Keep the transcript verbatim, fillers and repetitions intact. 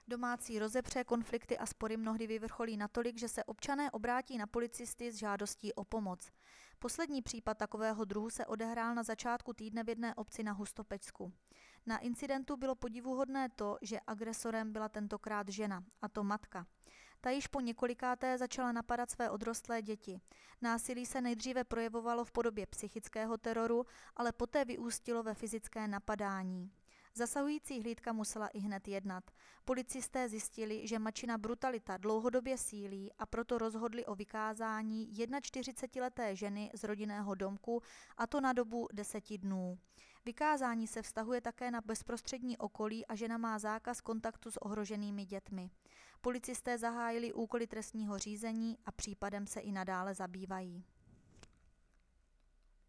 Domácí rozepře, konflikty a spory mnohdy vyvrcholí natolik, že se občané obrátí na policisty s žádostí o pomoc. Poslední případ takového druhu se odehrál na začátku týdne v jedné obci na Hustopečsku. Na incidentu bylo podivuhodné to, že agresorem byla tentokrát žena, a to matka. Ta již po několikáté začala napadat své odrostlé děti. Násilí se nejdříve projevovalo v podobě psychického teroru, ale poté vyústilo ve fyzické napadání. Zasahující hlídka musela ihned jednat. Policisté zjistili, že matčina brutalita dlouhodobě sílí, a proto rozhodli o vykázání čtyřicetijednoleté ženy z rodinného domku, a to na dobu deseti dnů. Vykázání se vztahuje také na bezprostřední okolí a žena má zákaz kontaktu s ohroženými dětmi. Policisté zahájili úkoly trestního řízení a případem se i nadále zabývají.